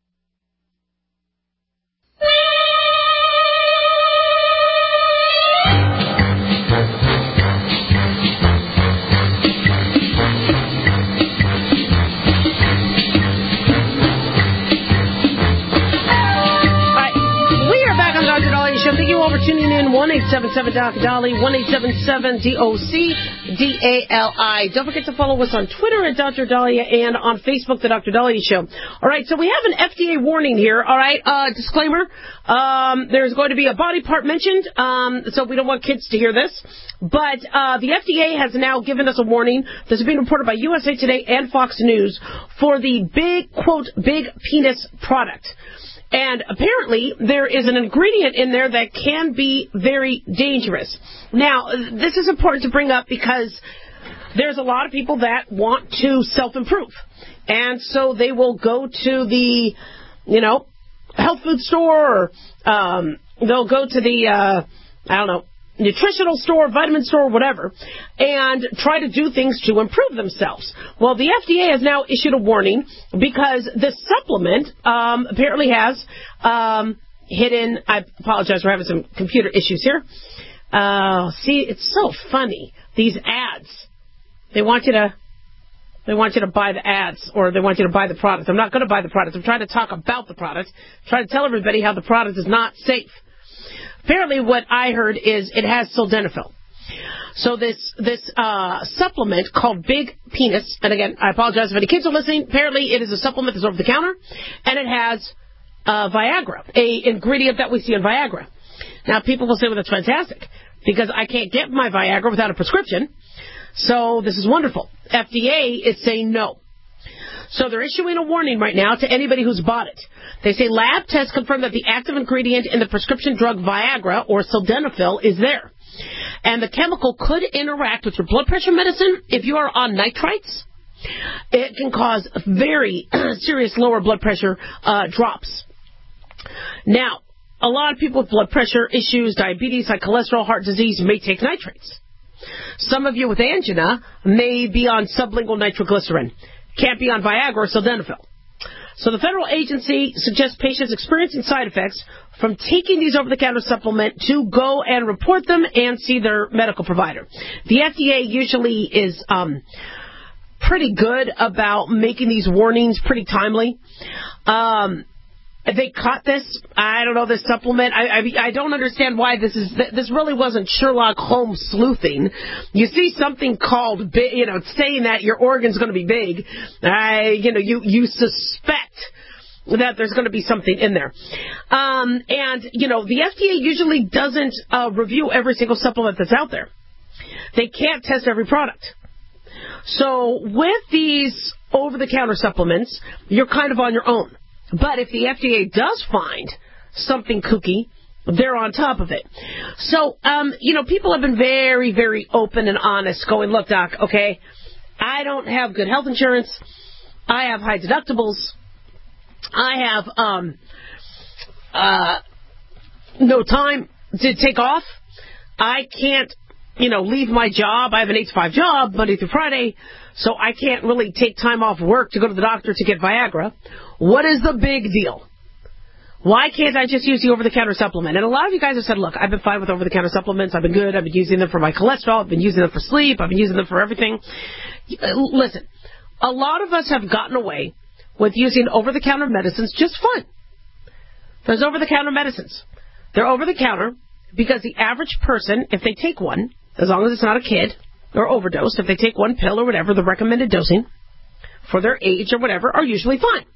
Thank you all for tuning in. one eight seven seven D O C D A L I, one eight seven seven D O C D A L I. Don't forget to follow us on Twitter at Doctor Dahlia and on Facebook, The Doctor Dahlia Show. All right, so we have an F D A warning here. All right, uh, disclaimer. Um, there's going to be a body part mentioned, um, so we don't want kids to hear this. But uh, the F D A has now given us a warning that's been reported by U S A Today and Fox News for the big, quote, big penis product. And apparently there is an ingredient in there that can be very dangerous. Now, this is important to bring up because there's a lot of people that want to self-improve. And so they will go to the, you know, health food store, or um, they'll go to the, uh, I don't know, nutritional store, vitamin store, whatever, and try to do things to improve themselves. Well, the F D A has now issued a warning because this supplement um, apparently has um, hidden, I apologize, we're having some computer issues here. Uh, see, it's so funny, these ads. They want you to They want you to buy the ads, or they want you to buy the product. I'm not going to buy the product. I'm trying to talk about the product, trying to tell everybody how the product is not safe. Apparently what I heard is it has sildenafil. So this this uh, supplement called Big Penis, and again, I apologize if any kids are listening. Apparently it is a supplement that's over the counter, and it has uh, Viagra, a ingredient that we see in Viagra. Now, people will say, well, that's fantastic, because I can't get my Viagra without a prescription, so this is wonderful. F D A is saying no. So they're issuing a warning right now to anybody who's bought it. They say lab tests confirm that the active ingredient in the prescription drug Viagra, or sildenafil, is there. And the chemical could interact with your blood pressure medicine if you are on nitrites. It can cause very serious lower blood pressure uh, drops. Now, a lot of people with blood pressure issues, diabetes, high cholesterol, heart disease may take nitrates. Some of you with angina may be on sublingual nitroglycerin. Can't be on Viagra or sildenafil. So the federal agency suggests patients experiencing side effects from taking these over-the-counter supplement to go and report them and see their medical provider. The F D A usually is um, pretty good about making these warnings pretty timely. Um, they caught this. I don't know, this supplement. I, I I don't understand why this is. This really wasn't Sherlock Holmes sleuthing. You see something called, big, you know, saying that your organ's going to be big. I, you know, you you suspect that there's going to be something in there. Um, and, you know, the F D A usually doesn't uh, review every single supplement that's out there. They can't test every product. So with these over-the-counter supplements, you're kind of on your own. But if the F D A does find something kooky, they're on top of it. So, um, you know, people have been very, very open and honest, going, look, Doc, okay, I don't have good health insurance. I have high deductibles. I have um, uh, no time to take off. I can't, you know, leave my job. I have an eight to five job, Monday through Friday, so I can't really take time off work to go to the doctor to get Viagra. What is the big deal? Why can't I just use the over-the-counter supplement? And a lot of you guys have said, look, I've been fine with over-the-counter supplements. I've been good. I've been using them for my cholesterol. I've been using them for sleep. I've been using them for everything. Listen, a lot of us have gotten away with using over-the-counter medicines just fun. There's over-the-counter medicines. They're over-the-counter because the average person, if they take one, as long as it's not a kid or overdosed, if they take one pill or whatever, the recommended dosing for their age or whatever, are usually fine.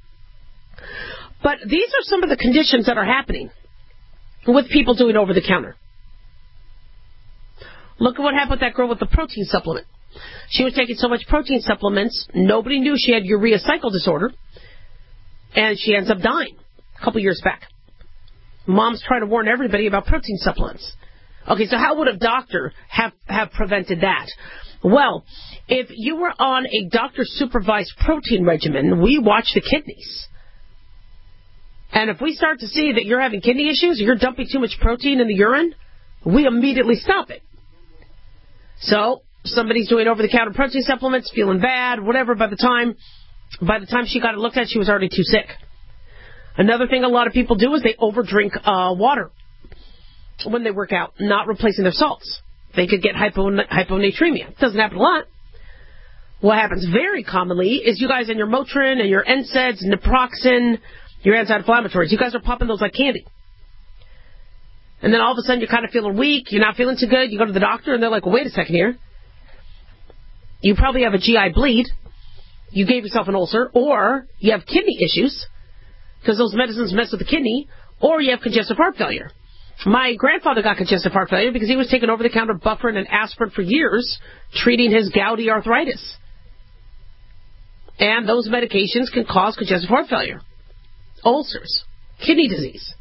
But these are some of the conditions that are happening with people doing over-the-counter. Look at what happened with that girl with the protein supplement. She was taking so much protein supplements, nobody knew she had urea cycle disorder, and she ends up dying a couple years back. Mom's trying to warn everybody about protein supplements. Okay, so how would a doctor have, have prevented that? Well, if you were on a doctor-supervised protein regimen, we watch the kidneys. And if we start to see that you're having kidney issues, or you're dumping too much protein in the urine, we immediately stop it. So somebody's doing over-the-counter protein supplements, feeling bad, whatever. By the time, by the time she got it looked at, she was already too sick. Another thing a lot of people do is they overdrink uh, water when they work out, not replacing their salts. They could get hypo, hyponatremia. It doesn't happen a lot. What happens very commonly is you guys in your Motrin and your N SAIDs, naproxen, your anti-inflammatories, you guys are popping those like candy. And then all of a sudden you're kind of feeling weak, you're not feeling too good, you go to the doctor and they're like, well, wait a second here. You probably have a G I bleed, you gave yourself an ulcer, or you have kidney issues, because those medicines mess with the kidney, or you have congestive heart failure. My grandfather got congestive heart failure because he was taking over-the-counter Bufferin and aspirin for years, treating his gouty arthritis. And those medications can cause congestive heart failure, ulcers, kidney disease.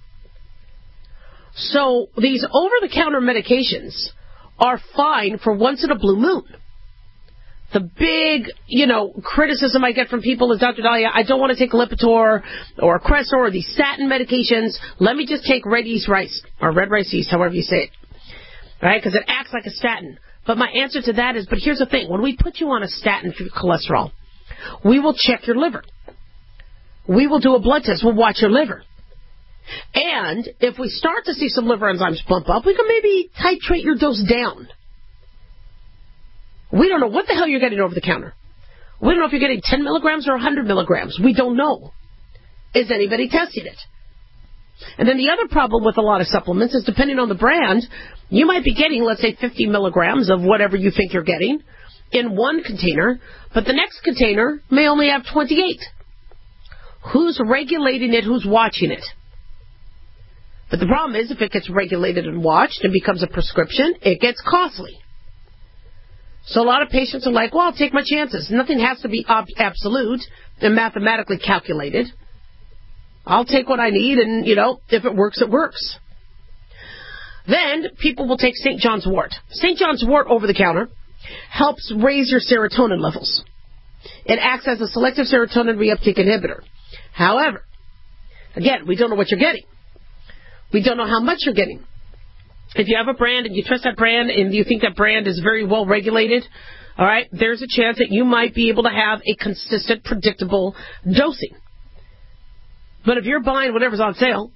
So these over-the-counter medications are fine for once in a blue moon. The big, you know, criticism I get from people is, Doctor Dahlia, I don't want to take Lipitor or Crestor or these statin medications. Let me just take red yeast rice, or red rice yeast, however you say it. Right? Because it acts like a statin. But my answer to that is, but here's the thing. When we put you on a statin for your cholesterol, we will check your liver. We will do a blood test. We'll watch your liver. And if we start to see some liver enzymes bump up, we can maybe titrate your dose down. We don't know what the hell you're getting over the counter. We don't know if you're getting ten milligrams or one hundred milligrams. We don't know. Is anybody testing it? And then the other problem with a lot of supplements is, depending on the brand, you might be getting, let's say, fifty milligrams of whatever you think you're getting in one container, but the next container may only have twenty-eight. Who's regulating it? Who's watching it? But the problem is, if it gets regulated and watched and becomes a prescription, it gets costly. So a lot of patients are like, well, I'll take my chances. Nothing has to be ob- absolute and mathematically calculated. I'll take what I need, and, you know, if it works, it works. Then people will take Saint John's wort. Saint John's wort over the counter helps raise your serotonin levels. It acts as a selective serotonin reuptake inhibitor. However, again, we don't know what you're getting. We don't know how much you're getting. If you have a brand and you trust that brand and you think that brand is very well regulated, all right, there's a chance that you might be able to have a consistent, predictable dosing. But if you're buying whatever's on sale,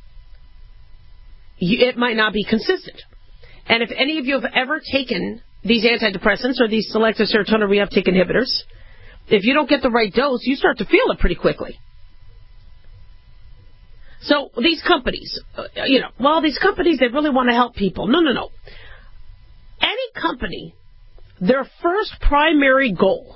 you, it might not be consistent. And if any of you have ever taken these antidepressants or these selective serotonin reuptake inhibitors, if you don't get the right dose, you start to feel it pretty quickly. So these companies, uh, you know, well, these companies, they really want to help people. No, no, no. Any company, their first primary goal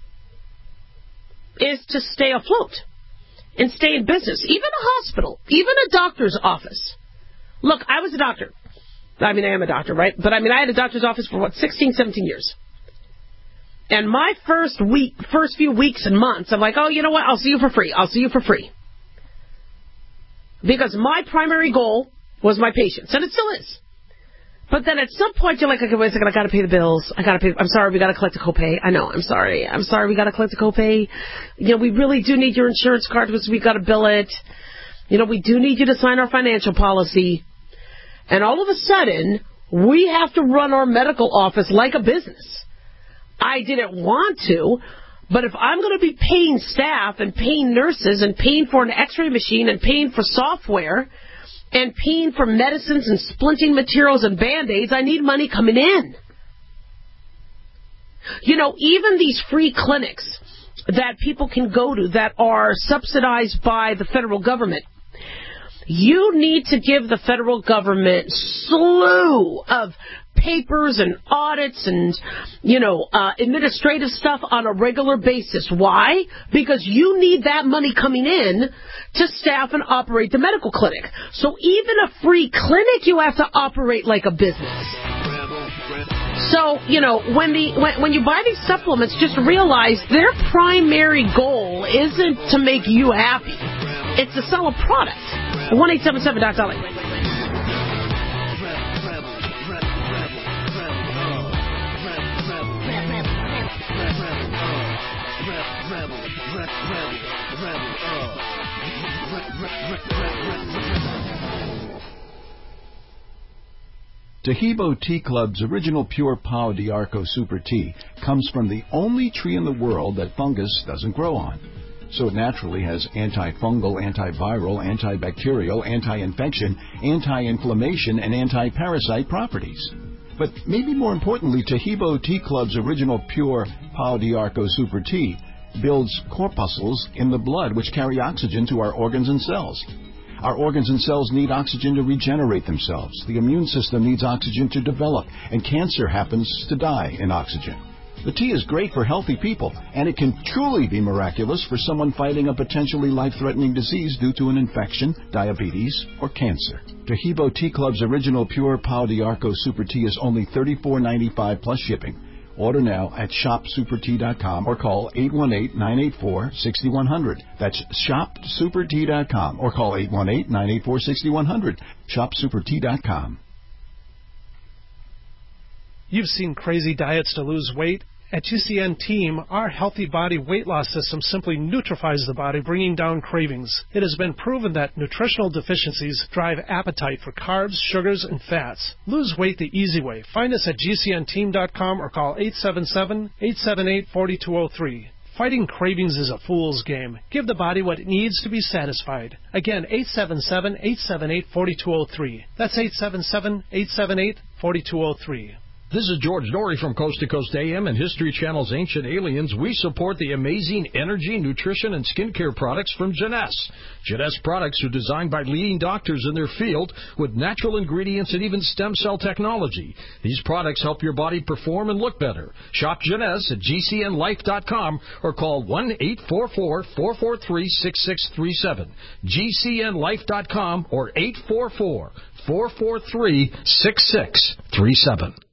is to stay afloat and stay in business. Even a hospital, even a doctor's office. Look, I was a doctor. I mean, I am a doctor, right? But I mean, I had a doctor's office for, what, sixteen, seventeen years. And my first week, first few weeks and months, I'm like, oh, you know what? I'll see you for free. I'll see you for free. Because my primary goal was my patients, and it still is. But then at some point, you're like, okay, wait a second, I got to pay the bills. I got to pay. I'm sorry, we got to collect a copay. I know, I'm sorry. I'm sorry, we got to collect a copay. You know, we really do need your insurance card because we got to bill it. You know, we do need you to sign our financial policy. And all of a sudden, we have to run our medical office like a business. I didn't want to. But if I'm going to be paying staff and paying nurses and paying for an x-ray machine and paying for software and paying for medicines and splinting materials and Band-Aids, I need money coming in. You know, even these free clinics that people can go to that are subsidized by the federal government, you need to give the federal government slew of papers and audits and, you know, uh, administrative stuff on a regular basis. Why? Because you need that money coming in to staff and operate the medical clinic. So even a free clinic, you have to operate like a business. So, you know, when the when, when you buy these supplements, just realize their primary goal isn't to make you happy. It's to sell a product. one eight seven seven Doc Dolly. Tahibo Tea Club's original pure Pau d'Arco Super Tea comes from the only tree in the world that fungus doesn't grow on. So it naturally has antifungal, antiviral, antibacterial, anti-infection, anti-inflammation, and anti-parasite properties. But maybe more importantly, Tahibo Tea Club's original pure Pau d'Arco Super Tea builds corpuscles in the blood which carry oxygen to our organs and cells. Our organs and cells need oxygen to regenerate themselves. The immune system needs oxygen to develop, and cancer happens to die in oxygen. The tea is great for healthy people, and it can truly be miraculous for someone fighting a potentially life-threatening disease due to an infection, diabetes, or cancer. Tahibo Tea Club's original pure Pau d'Arco Super Tea is only thirty-four ninety-five plus shipping. Order now at shop super tea dot com or call eight one eight, nine eight four, six one zero zero. That's shop super tea dot com or call eight one eight, nine eight four, six one zero zero. shop super tea dot com. You've seen crazy diets to lose weight. At G C N Team, our Healthy Body Weight Loss System simply neutralizes the body, bringing down cravings. It has been proven that nutritional deficiencies drive appetite for carbs, sugars, and fats. Lose weight the easy way. Find us at G C N team dot com or call eight seven seven, eight seven eight, four two zero three. Fighting cravings is a fool's game. Give the body what it needs to be satisfied. Again, eight seven seven, eight seven eight, four two zero three. That's eight seven seven, eight seven eight, four two zero three. This is George Norrie from Coast to Coast A M and History Channel's Ancient Aliens. We support the amazing energy, nutrition, and skincare products from Jeunesse. Jeunesse products are designed by leading doctors in their field with natural ingredients and even stem cell technology. These products help your body perform and look better. Shop Jeunesse at G C N life dot com or call one eight four four, four four three, six six three seven. G C N life dot com or eight four four, four four three, six six three seven.